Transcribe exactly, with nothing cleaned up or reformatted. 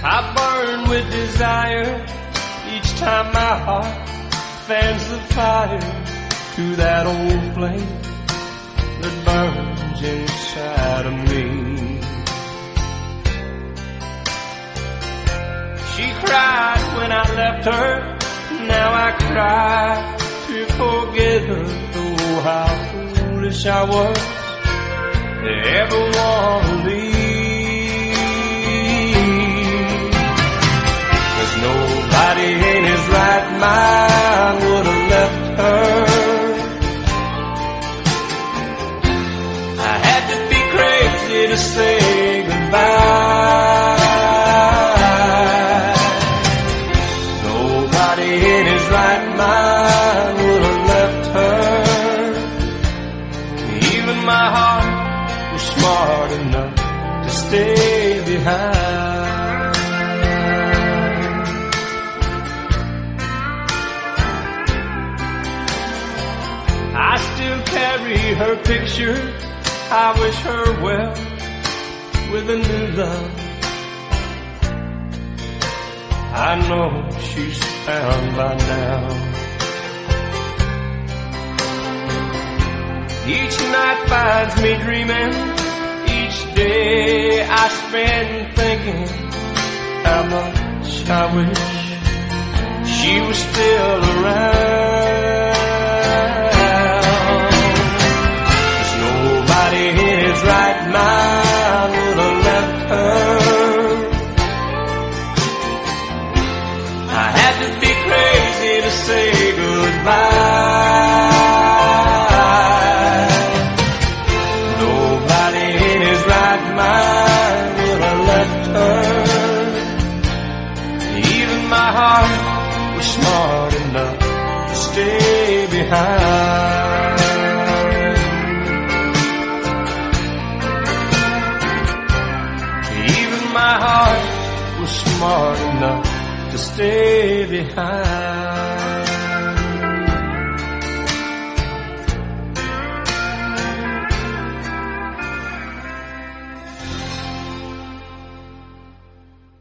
I burn with desire each time my heart fans the fire to that old flame that burns inside of me. She cried when I left her, now I cry to forget her. Oh, how foolish I was to ever want to leave. 'Cause nobody in his right mind would have left her. I had to be crazy to say goodbye. Nobody in his right mind would have left her. Even my heart was smart enough to stay behind. I still carry her picture. I wish her well with a new love. I know she's found by now. Each night finds me dreaming. Each day I spend thinking how much I wish she was still around. Nobody in his right mind would have left her. I had to be crazy to say goodbye. Nobody in his right mind would have left her. Even my heart was smart enough to stay behind. My heart was smart enough to stay behind.